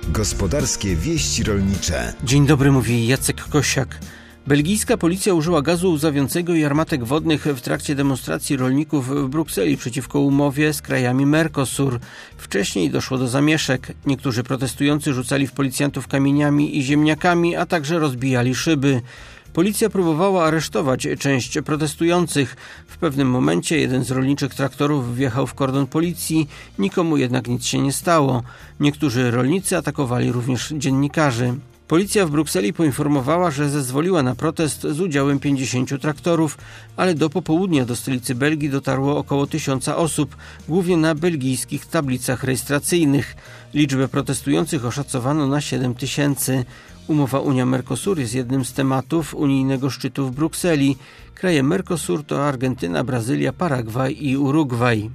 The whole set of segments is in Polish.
Gospodarskie wieści rolnicze. Dzień dobry, mówi Jacek Kosiak. Belgijska policja użyła gazu łzawiącego i armatek wodnych w trakcie demonstracji rolników w Brukseli przeciwko umowie z krajami Mercosur. Wcześniej doszło do zamieszek. Niektórzy protestujący rzucali w policjantów kamieniami i ziemniakami, a także rozbijali szyby. Policja próbowała aresztować część protestujących. W pewnym momencie jeden z rolniczych traktorów wjechał w kordon policji, nikomu jednak nic się nie stało. Niektórzy rolnicy atakowali również dziennikarzy. Policja w Brukseli poinformowała, że zezwoliła na protest z udziałem 50 traktorów, ale do popołudnia do stolicy Belgii dotarło około 1000 osób, głównie na belgijskich tablicach rejestracyjnych. Liczbę protestujących oszacowano na 7000. Umowa Unia-Mercosur jest jednym z tematów unijnego szczytu w Brukseli. Kraje Mercosur to Argentyna, Brazylia, Paragwaj i Urugwaj.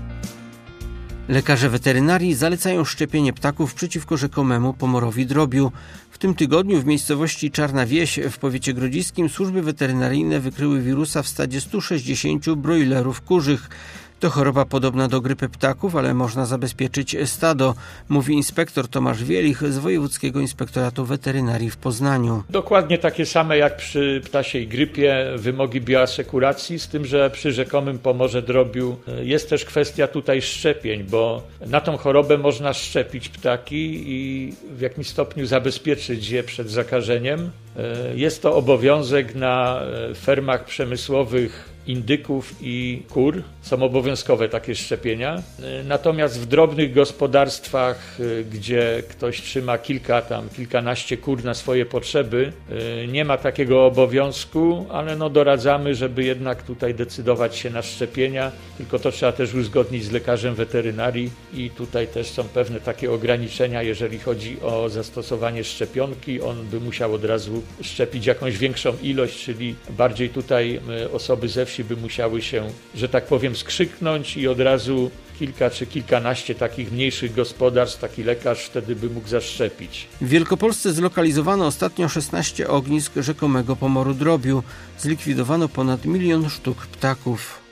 Lekarze weterynarii zalecają szczepienie ptaków przeciwko rzekomemu pomorowi drobiu. W tym tygodniu w miejscowości Czarna Wieś w powiecie grodziskim służby weterynaryjne wykryły wirusa w stadzie 160 brojlerów kurzych. To choroba podobna do grypy ptaków, ale można zabezpieczyć stado, mówi inspektor Tomasz Wielich z Wojewódzkiego Inspektoratu Weterynarii w Poznaniu. Dokładnie takie same jak przy ptasiej grypie wymogi bioasekuracji, z tym, że przy rzekomym pomorze drobiu jest też kwestia tutaj szczepień, bo na tą chorobę można szczepić ptaki i w jakimś stopniu zabezpieczyć je przed zakażeniem. Jest to obowiązek na fermach przemysłowych indyków i kur. Są obowiązkowe takie szczepienia. Natomiast w drobnych gospodarstwach, gdzie ktoś trzyma kilkanaście kur na swoje potrzeby, nie ma takiego obowiązku, ale doradzamy, żeby jednak tutaj decydować się na szczepienia, tylko to trzeba też uzgodnić z lekarzem weterynarii i tutaj też są pewne takie ograniczenia, jeżeli chodzi o zastosowanie szczepionki. On by musiał od razu szczepić jakąś większą ilość, czyli bardziej tutaj osoby ze wsi by musiały się, że tak powiem, skrzyknąć i od razu kilka czy kilkanaście takich mniejszych gospodarstw taki lekarz wtedy by mógł zaszczepić. W Wielkopolsce zlokalizowano ostatnio 16 ognisk rzekomego pomoru drobiu. Zlikwidowano ponad 1 000 000 sztuk ptaków.